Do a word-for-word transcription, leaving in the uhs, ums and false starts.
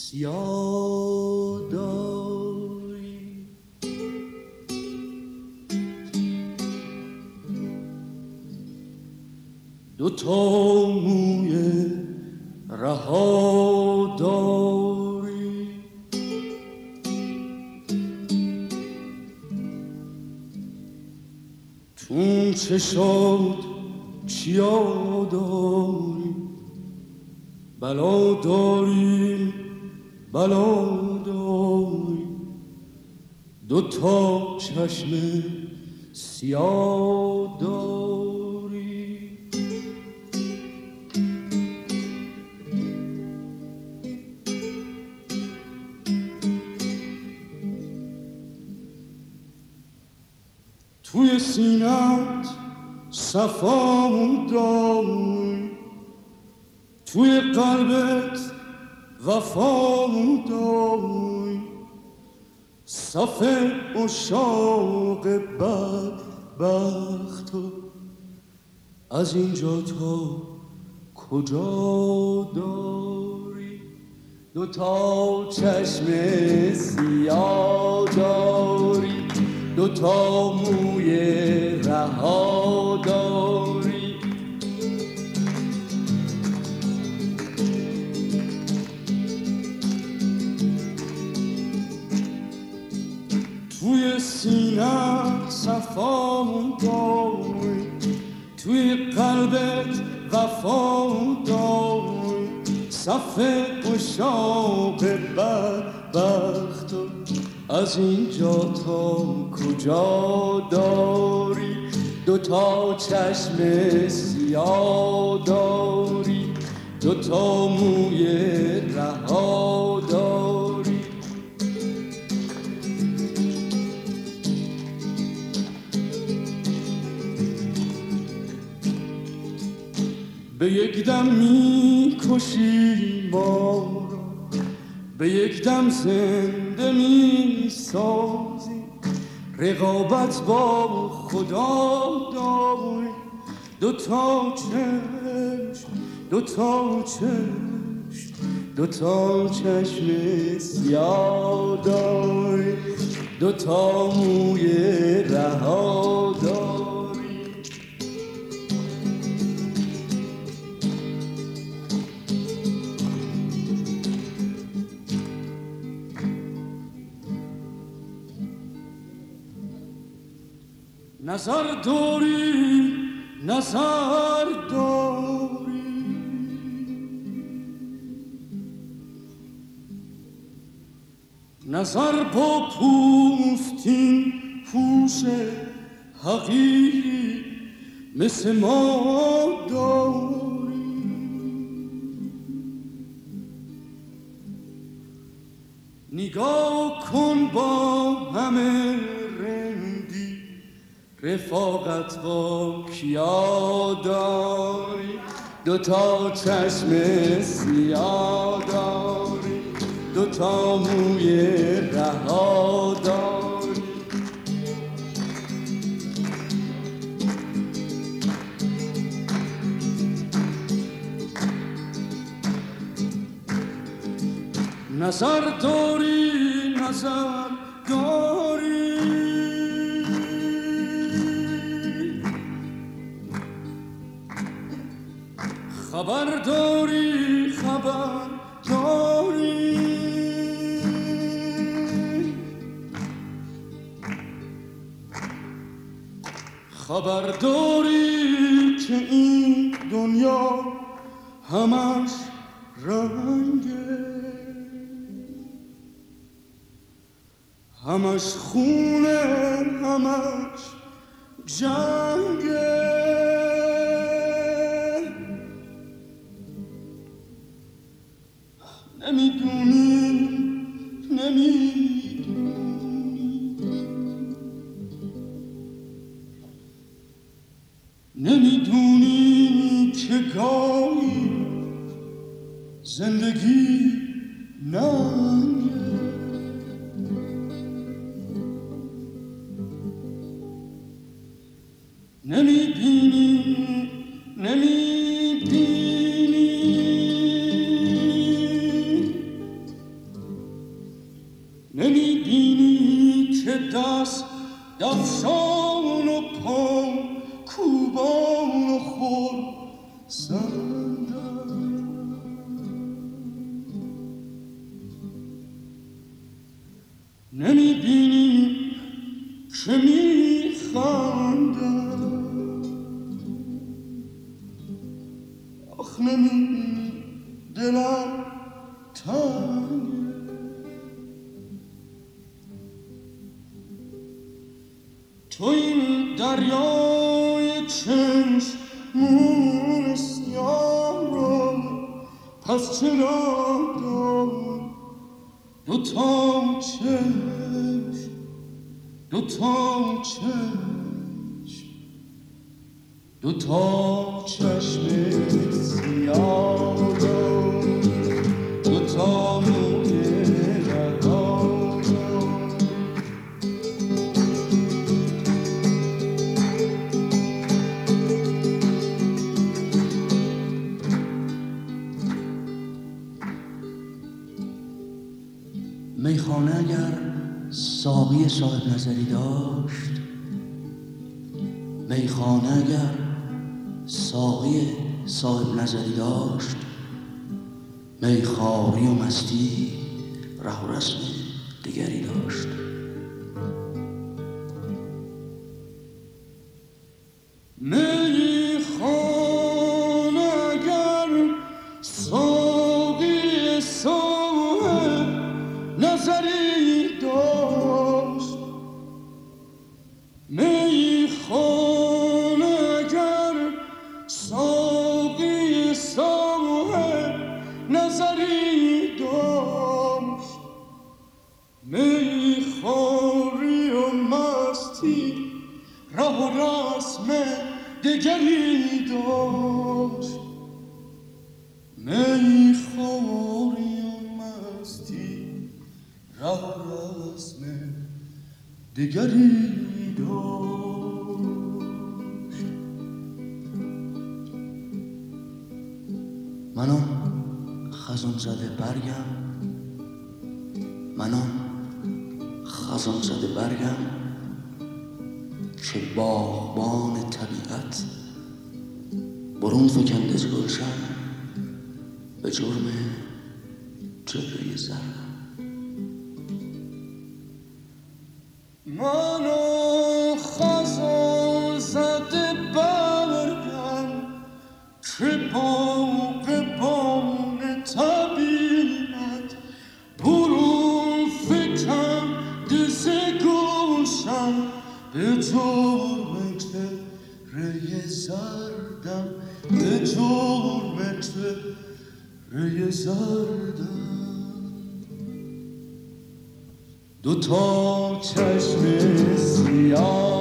سیاه داری. دو تا موی رها داری، تون چشاد چیا داری، بلا داری بلا داری. دو تا چشم سیاه داری. توی سینت صفا داری، توی قلبت وفا داری. صف عشاق بدبخت از اینجا تا کجا داری. دو تا چشم سیاه داری، دو تا موی رها داری. توی سینه‌ت صفا داری، توی قلبت وفا داری. صف عشاق بدبخت از اینجا تا کجا داری. دو تا چشم سیاه داری، دو تا موی رها داری. به یک دم می‌کشی ما را، به یک دم زنده می‌سازی. رقابت با خدا داری، دو تا چشم دو تا چشم دو تا چشم سیاه داری، دو تا موی رها داری. نظر داری نظر داری، نظر با پوستین پوش حقیقی مثل ما داری. نگاه کن با همه رفاقت با کیا داری. دو تا چشم سیاه داری، دو تا موی رها داری. نظر داری نظر داری، خبر داری خبر داری. خبر داری که این دنیا همش رنگه، همش خونه همش جنگه. نمیدونی نمیدونی نمیدونی که گاهی زندگی ننگه. نمیبینی نمیبینی دفشان و پا کوبان و خور سندم نمی بینی که می خندم آخ نمی بینی دلم تنگه تو این دریای چشمون سیاه را پس چرا داری دو تا چشم دو تا چشم دو تا چشم سیاه را دو تا موی رها را میخانه اگر ساقی صاحب نظری داشت میخانه اگر ساقی صاحب نظری داشت میخواری و مستی ره و رسم دیگری داشت میخانه اگر ساقی صاحب نظری داشت میخانه اگر ساقی صاحب نظری داشت میخواری و مستی ره و رسم دگری داشت میخواری و مستی ره و رسم دگری داشت من آن خزان زده برگم من آن خزان زده برگم که باغبان طبیعت برون فکند از گلشن به جرم جبهه زرم من آن خزان زده برگم که باغبان طبیعت برون فکند ز گلشن به جرم چهره زردم به جرم چهره زردم دو تا چشم سیاه